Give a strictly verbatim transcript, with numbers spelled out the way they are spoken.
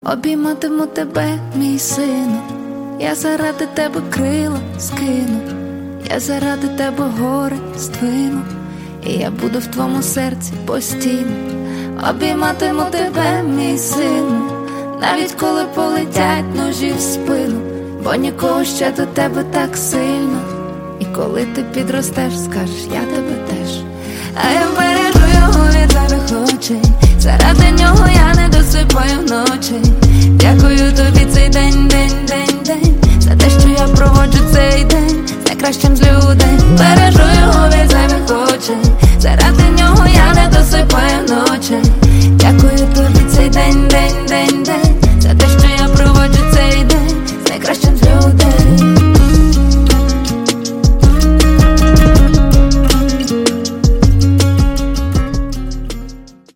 Обійматиму тебе, мій сину, я заради тебе крила скину, я заради тебе гори здвину, і я буду в твоєму серці постійно. Обійматиму тебе, мій сину, навіть коли полетять ножі в спину, бо нікого ще до тебе так сильно. І коли ти підростеш, скажеш, я тебе теж. А я бережу його від зайвих очей, заради нього я